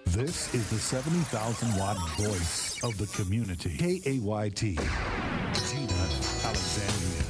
This is the 70,000 watt voice of the community. KAYT. Gina Alexandria.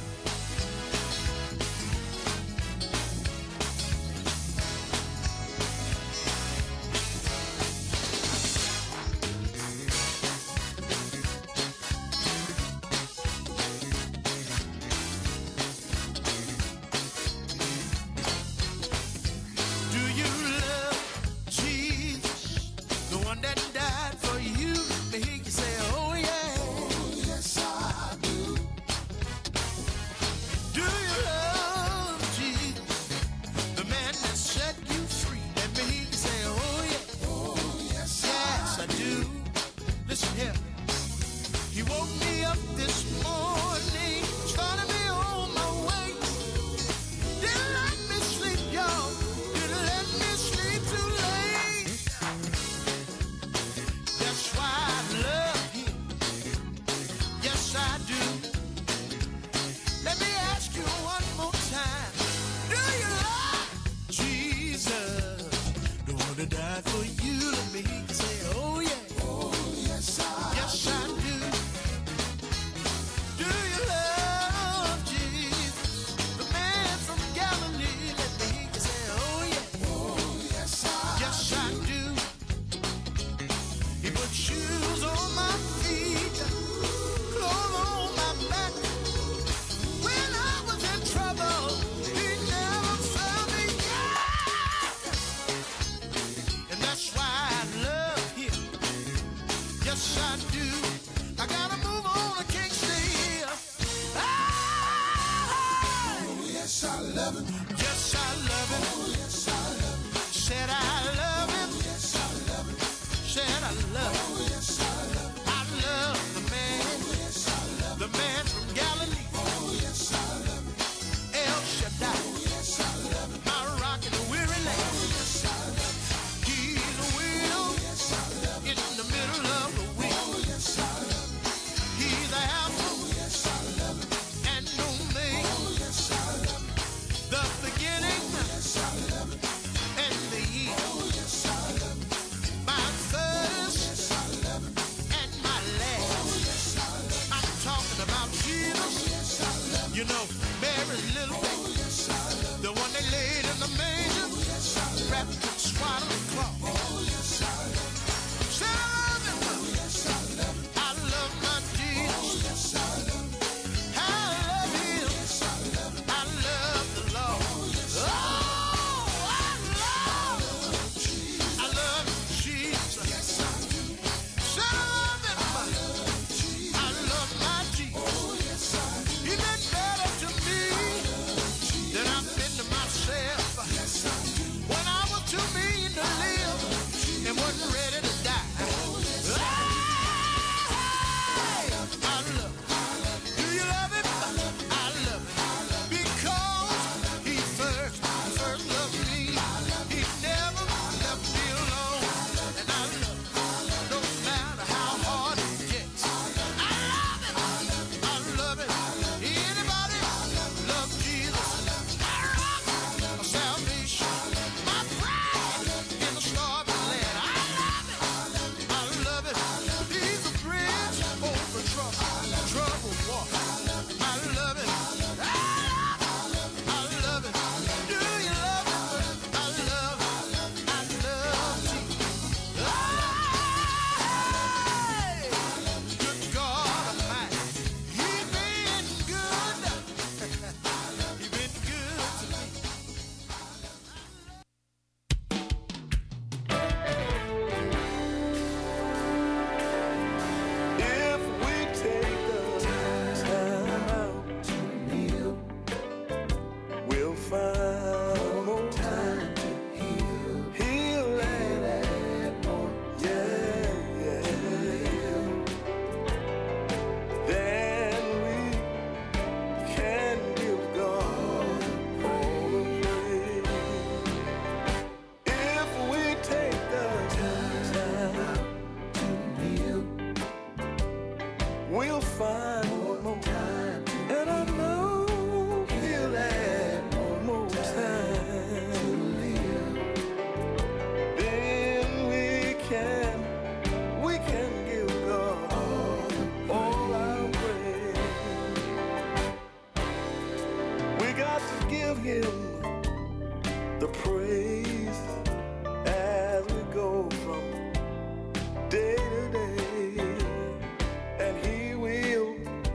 him the praise as we go from day to day, and he will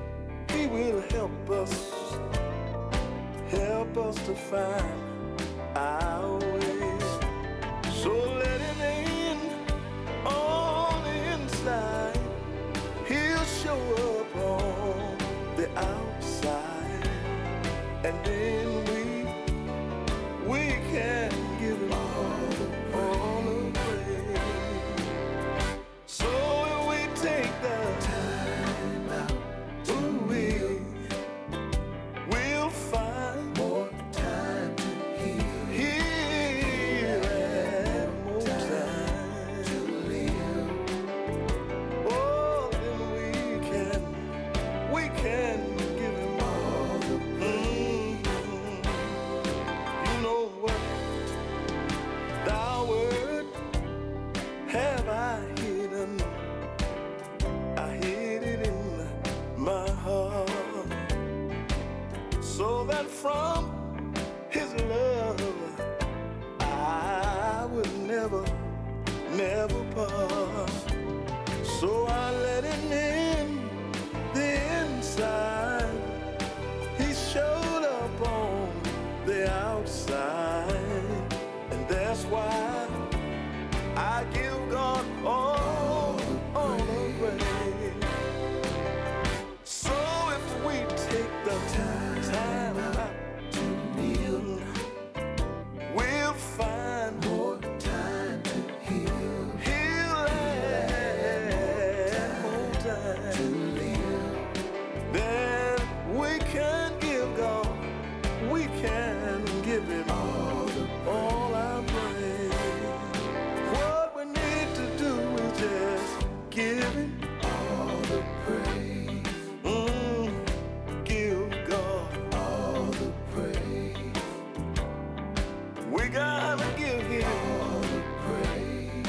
help us to find our way. So let him in on the inside, he'll show up on the outside, and then we can give him all the praise. So if we take the time out to we'll find more time to heal and more time to live. Oh, then we can give him all the praise. You know what? Thy word have I hidden. I hid it in my heart, so that from his love I would never part. So I let him in the inside, he showed up on the outside, and that's why I give God all the praise. So if we take the time out to kneel, we'll find more time to heal and more time to live. Then we can give God, we can give him all our praise. What we need to do is just give him all the praise. Give God all the praise. We gotta give him all the praise.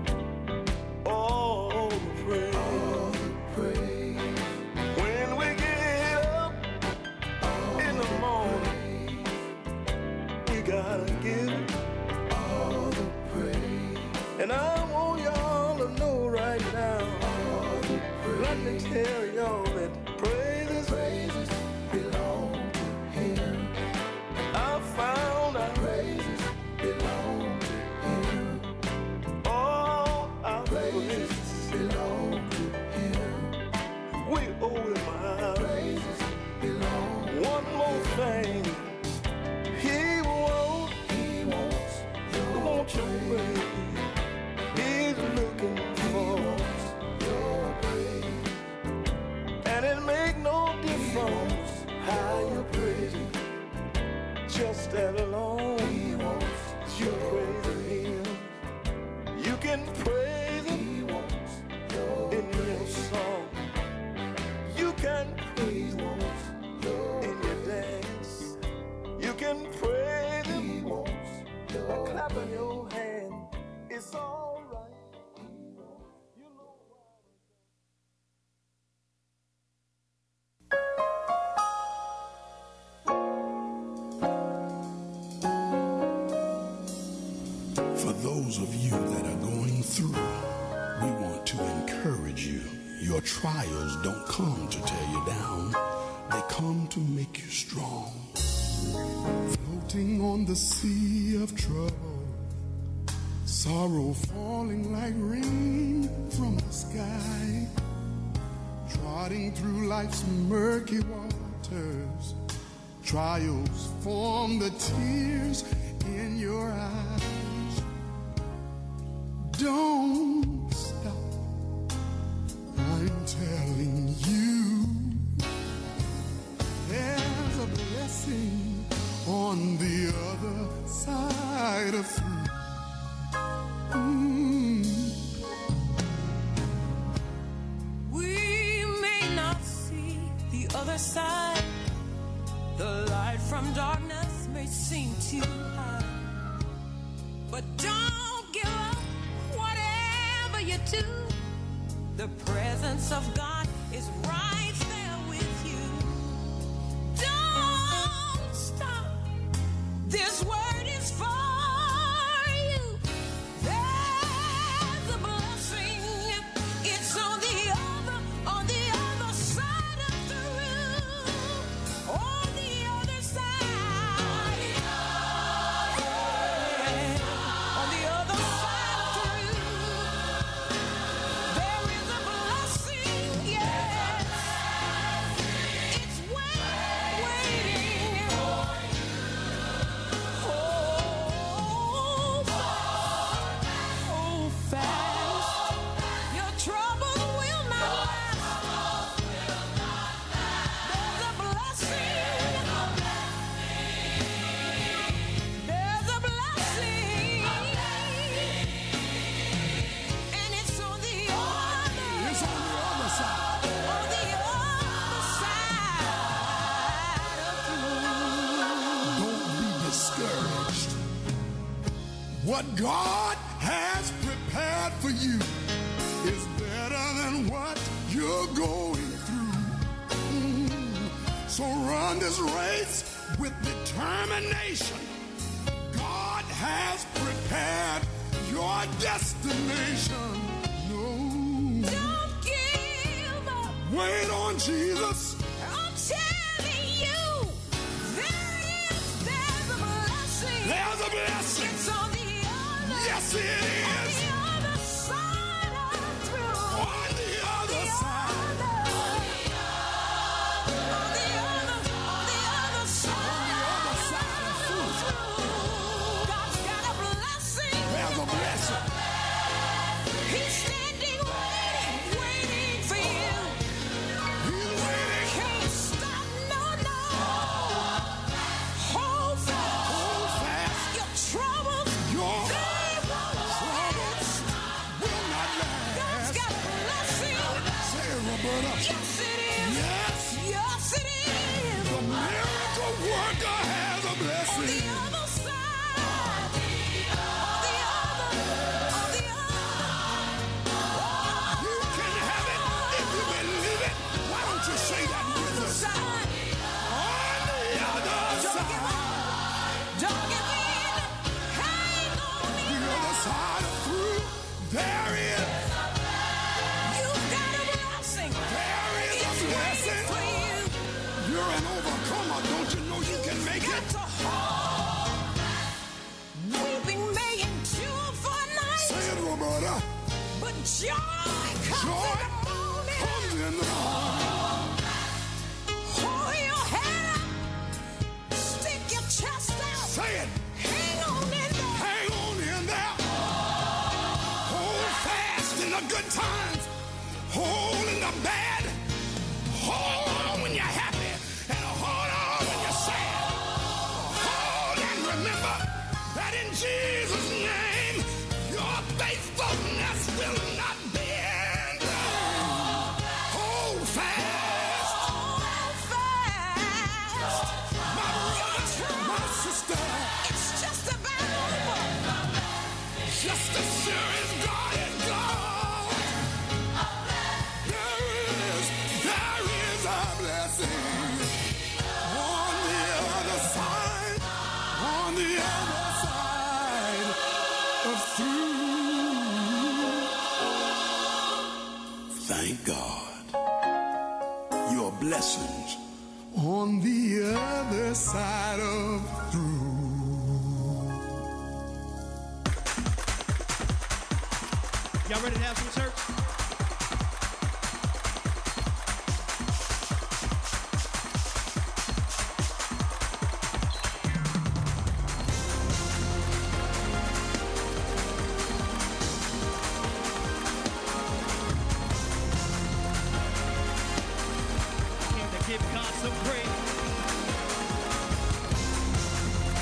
All the praise. All the praise. When we get up in the morning, we gotta give him all the praise. And I want y'all to know right now, let me tell y'all that praises belong to him. I found our praises belong to him. All our praises belong to him. We owe him our praises belong. One more thing, he wants your praise. He's looking for your praise, and it make no difference how you praise him, just as long he wants you praise him. You can praise him in your song, you can praise him in your dance, you can praise him by clapping your hand. It's all right. You know why. For those of you that are going through, we want to encourage you. Your trials don't come to tear you down. They come to make you strong. Floating on the sea of trouble, sorrow falling like rain from the sky, trotting through life's murky waters, trials form the tears in your eyes. Don't stop, I'm telling you, there's a blessing on the other side of through. We may not see the other side. The light from darkness may seem too high, but don't give up. Whatever you do, the presence of God is right there with you. Don't stop, What God has prepared for you is better than what you're going through. So run this race with determination. God has prepared your destination. No. Don't give up. Wait on Jesus. I'm telling you, there's a blessing. There's a blessing. It's on the other. Yes, it is. On the other side of through. On the other side. On the other side of through. God's got a blessing. There's a blessing. He's standing waiting for you. He's waiting. Can't stop, no. Hold fast. Hold fast. Your troubles, Your they won't last. will not God's last. got a blessing. Say it, Roberta. Yes, it is. Yes. Yes, it is. The miracle worker has a On the blessing. other side. On the other. You can have it if you believe it. Why don't you say that with us? Side. On the other Don't give side. up. Don't give in. Hang on The in other there. side of through. There is. You've got a blessing. There is a It's blessing. waiting for you. You're an overcomer. Don't you know you can make Got it? to hold. Weeping may endure for a night, Say it, Roberta. but joy comes Joy in the morning. comes in the morning. Hold your head up. Stick your chest out. Say it. Hang on in there. Hang on in there. Hold fast in the good times. Hold in the bad. Hold on when you're happy. And hold on when you're sad. Hold and remember that in Jesus' name, your faithfulness will not bend. Hold fast. Hold fast. My brother, my sister, It's just about over. just as sure as God is God, there is a blessing on the other side of through. Thank God, your blessings on the other side of through. Y'all ready to have some church? Came to give God some praise.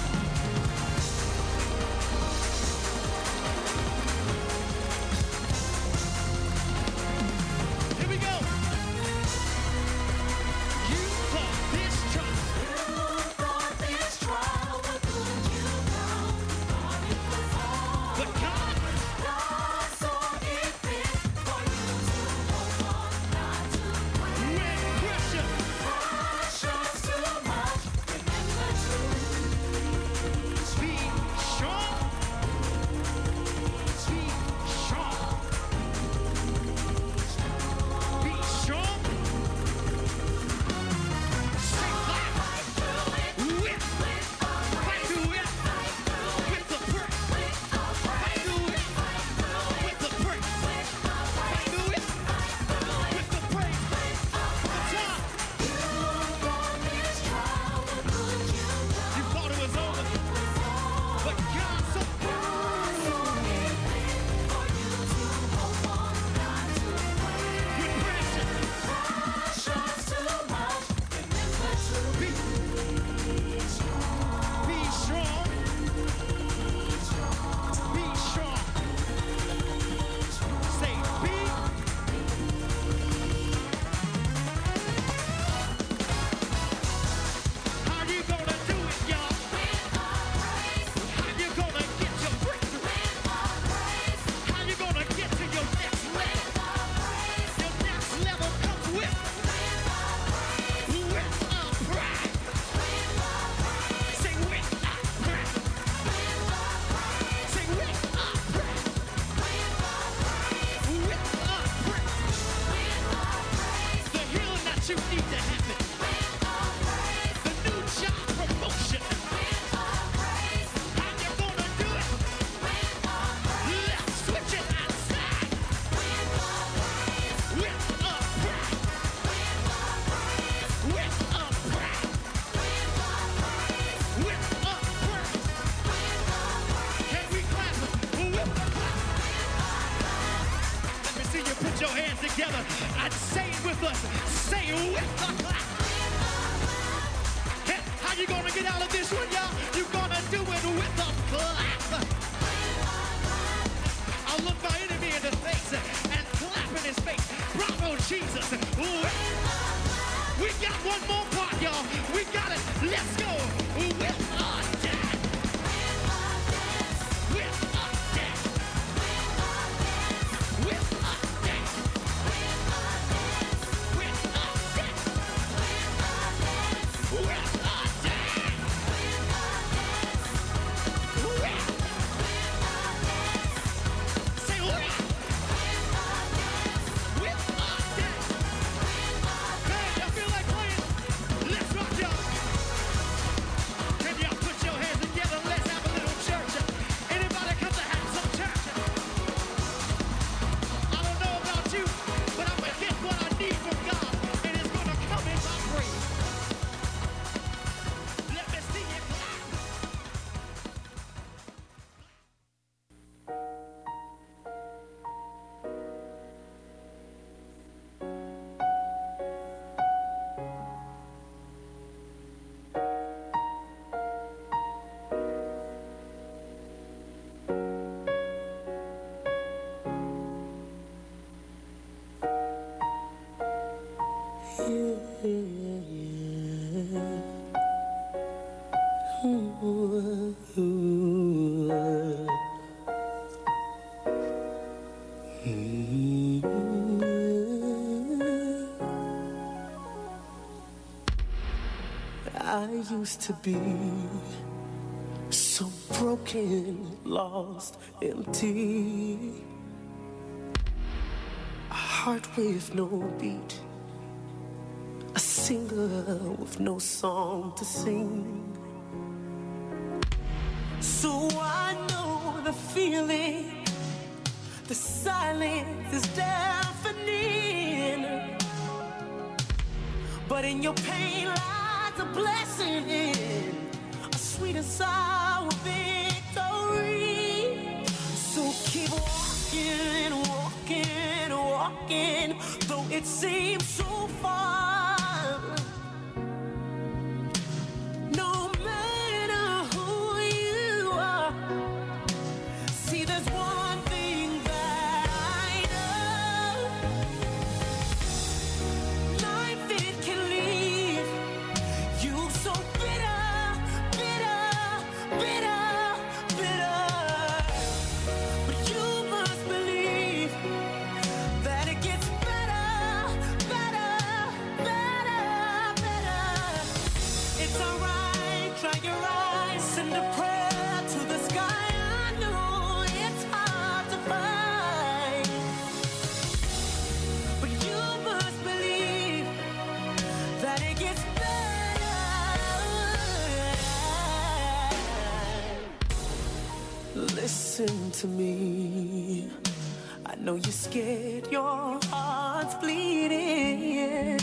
And say it with us. Say it with us. Hey, how you gonna get out of this one, y'all? You're gonna do it with a clap. I'll look my enemy in the face and clap in his face. Bravo, Jesus. We got one more part, y'all. We got it. Let's go. With a dance. With a dance. With a dance. With a dance. With a dance. Say what? With a dance. Hey, y'all feel like playing? Let's rock, y'all. Can y'all put your hands together? Let's have a little church. Anybody come to have some church? I don't know about you, but I'm gonna get what I need from God, and it's gonna come in my praise. Let me see you clap. I used to be so broken, lost, empty. A heart with no beat, a singer with no song to sing. So I know the feeling, the silence is deafening. But in your pain lies a blessing, a sweet and sour victory. So keep walking, walking, walking, though it seems so far. No matter who you are, see there's one thing that I know. Life, it can leave you so bitter, bitter, bitter, bitter. But you must believe that it gets better, better, better, better. It's alright, try your eyes, send a prayer to the sky. I know it's hard to find, but you must believe that it gets better. Listen to me. I know you're scared, your heart's bleeding.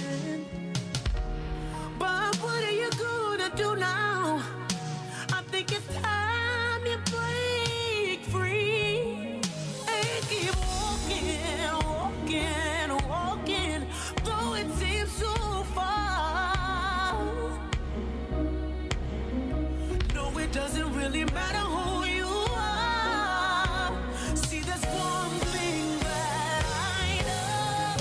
But what are you gonna do now? I think it's time you break free and keep walking, walking, walking, though it seems so far. No, it doesn't really matter who you are. See, there's one thing that I know.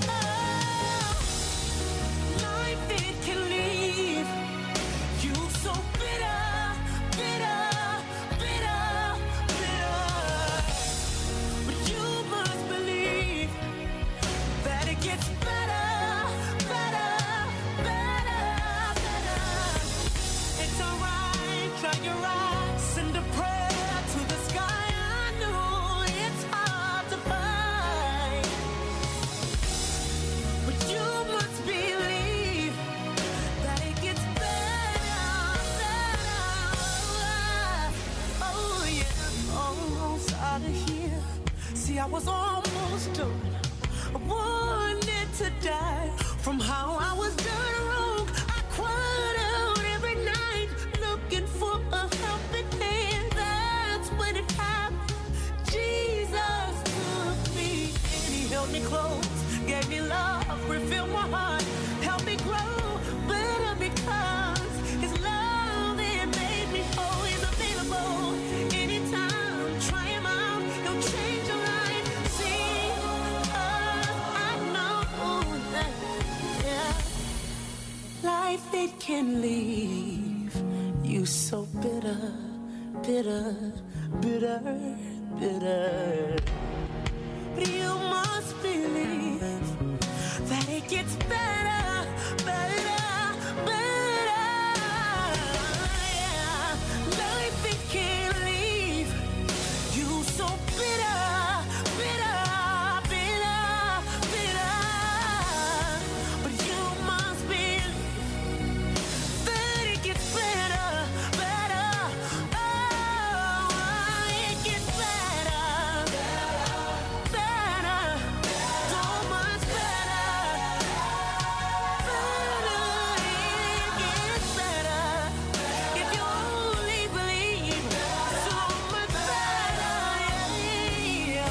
Life, it can leave you so bitter, bitter, bitter, bitter. But you must believe that it gets better, better, better, better. It's alright, try your eyes, send a prayer to the sky. I know it's hard to find, but you must believe that it gets better, better. Oh yeah, almost out of here. See, I was almost done. I wanted to die from how I was done wrong. I cried out every night looking for a helping hand. That's when it happened. Jesus took me and he held me close, gave me love so bitter, bitter, bitter, bitter. But you must believe that it gets better, better, better. Yeah, life it can't leave you so bitter, bitter, bitter, bitter. But you must believe that it gets better, better. Oh, it gets better, better, so much better, better. It gets better if you only believe. So much better, yeah.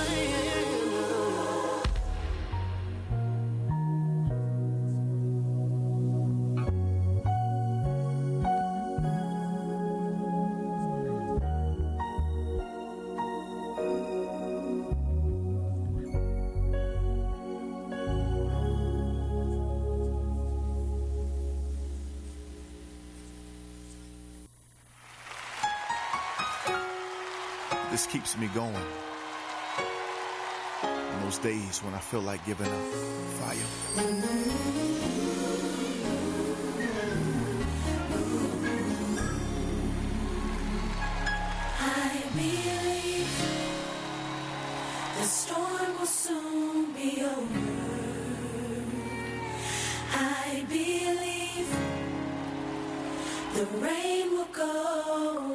This keeps me going. On those days when I feel like giving up. Fire. I believe the storm will soon be over. I believe the rain will go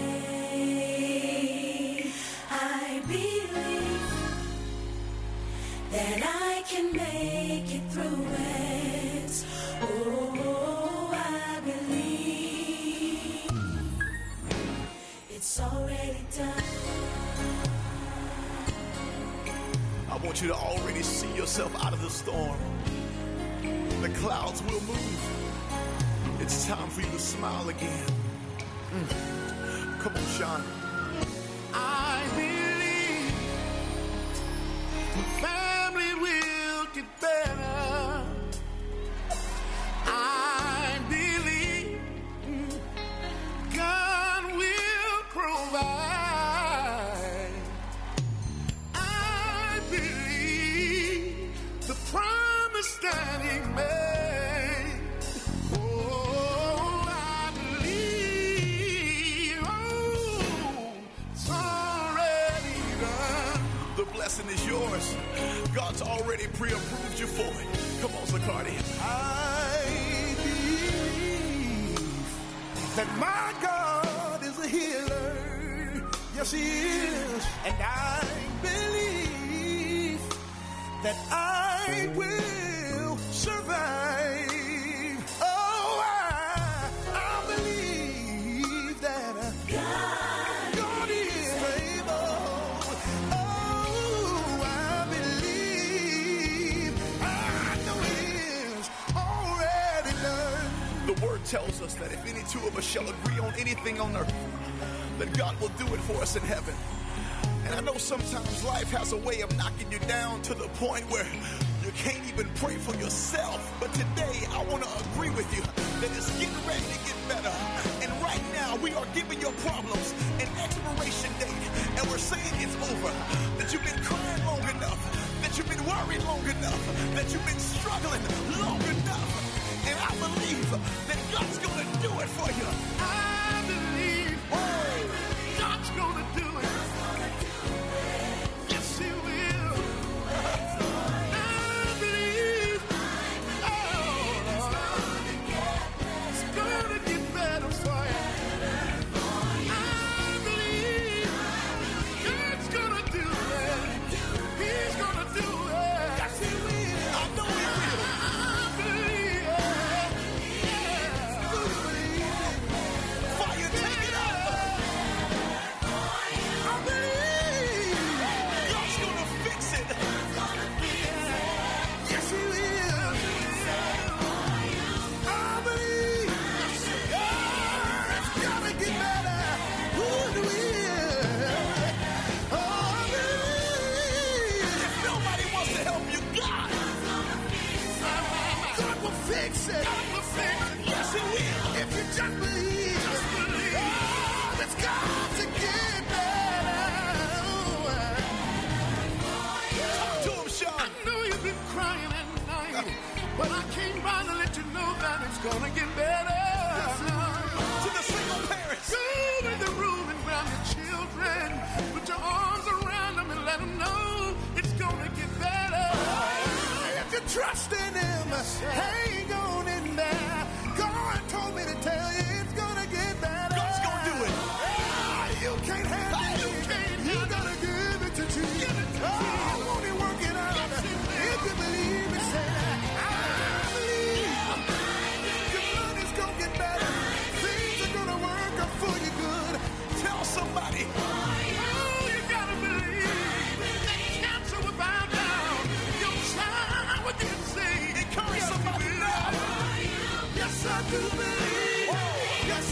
away. I believe that I can make it through it. Oh, I believe it's already done. I want you to already see yourself out of the storm. The clouds will move. It's time for you to smile again. Come on, Sean. I believe the family will get better. I believe God will provide. I believe the promise that He made. Oh, I believe. Oh, it's already done. The blessing is yours. God's already pre-approved you for it. Come on, Zacardi. I believe that my God is a healer. Yes, He is. And I believe that I will survive. Oh, I believe that God is able. Oh, I believe. I know He is already done. The word tells us that if any two of us shall agree on anything on earth, that God will do it for us in heaven. And I know sometimes life has a way of knocking you down to the point where you can't even pray for yourself. But today, I want to agree with you that it's getting ready to get better. And right now, we are giving your problems an expiration date. And we're saying it's over. That you've been crying long enough. That you've been worried long enough. That you've been struggling long enough. And I believe that God's going to do it for you. I believe God's gonna do it. Yes, He will. I believe. Oh, it's gonna get better for you. I believe God's gonna do it. He's gonna do it. Yes, He will. I know He will. I believe. Yeah.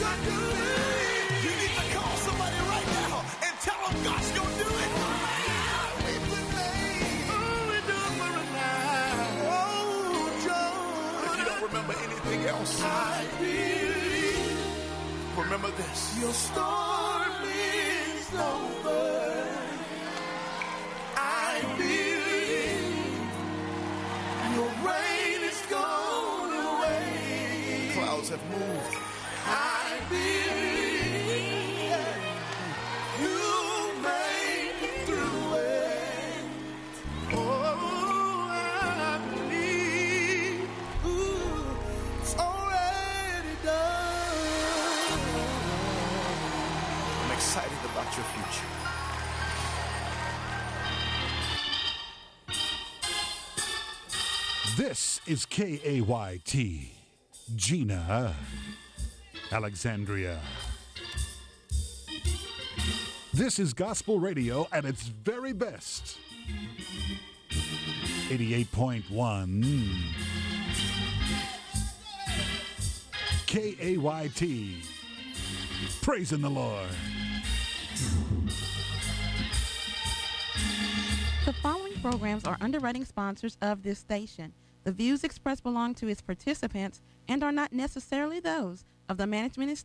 You need to call somebody right now and tell them God's gonna do it. If you don't remember anything else, I believe. Remember this. Your storm is over. I believe. Your rain is gone away. Clouds have moved. I believe. You made it through it. Oh, I believe. Ooh, it's already done. I'm excited about your future. This is KAYT, Gina, Alexandria. This is gospel radio at its very best. 88.1 KAYT, praising the Lord. The following programs are underwriting sponsors of this station. The views expressed belong to its participants and are not necessarily those of the management and staff